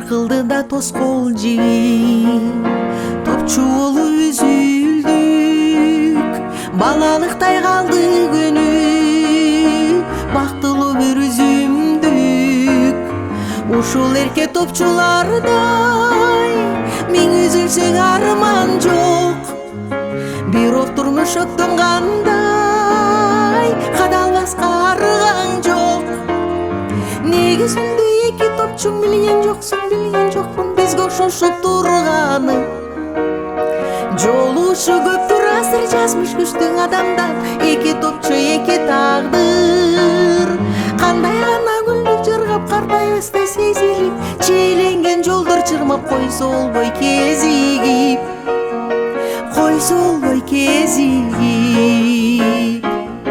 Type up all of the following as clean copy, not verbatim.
чакылды да тоскоол жигит, топчу болуп үзүлдүк, балалыктай калды күнү, бактылуу бир үзүмдүк. Ушул эрке топчулардай миң үзүлсөң арман жок, бирок турмуш өктөнгандай кадалбаска аргаң жок. Негизинде эки топчуң билген жокмун бизге окшошуп турганы. Жолушу көптүр асыр жазмыш күчтүң адамдар, эки топчу эки тагдыр. Кандай гана гүлдүк жыргап картайбастай сезилип, чийленген жолдор чырмап койсо болбой кезигип, койсо болбой кезигип.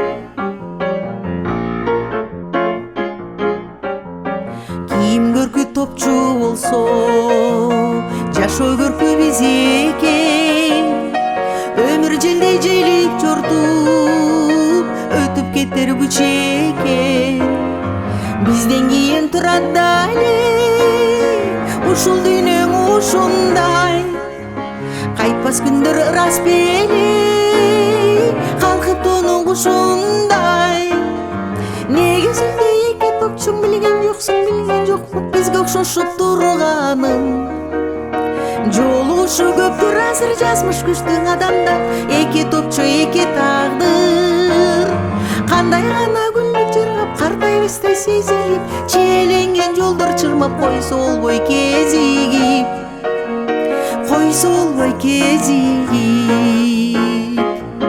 Ким көркү топчу болсо, жашоо көркү биз экен. Өмүр желдей желип жортуп, өтүп кетер бу чекен. Бизден кийин турат дале ушул дүйнөң ушундай, кайтпас күндөр ырас беле, калкып тоонуң кушундай. Негизинде эки топчуң билген жокмун бизге окшошуп турганын. Жолушу көптүр асыр жазмыш күчтүң адамдар, эки топчу эки тагдыр. Кандай гана гүлдүк жыргап картайбастай сезилип, чийленген жолдор чырмап койсо болбой кезигип, койсо болбой кезигип.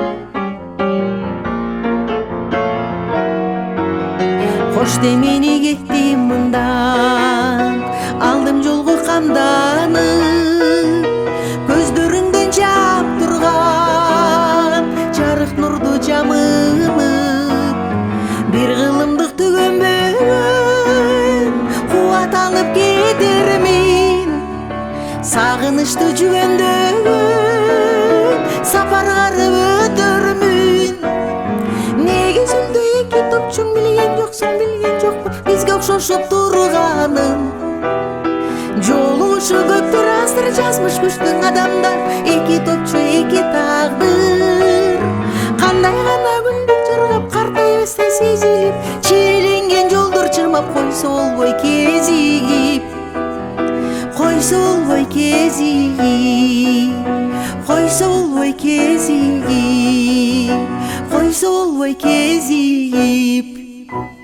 Кош демени кеттим мындан, алдым жолго камданып, көздөрүңдөн жаап турган жарык нурду жамынып. Бир кылымдык түгөнбөгөн кубат алып кетермин, сагынычты жүгөндөгөн сапар карып өтөрмүн. Негизинде эки топчуң билген жокмун бизге окшошуп турганын. Жолушу көптүр асыр жазмыш күчтүң адамдар, эки топчу эки тагдыр. Кандай гана гүлдүк жыргап картайбастай сезилип, чийленген жолдор чырмап койсо болбой кезигип, койсо болбой кезигип, койсо болбой кезигип, койсо болбой кезигип.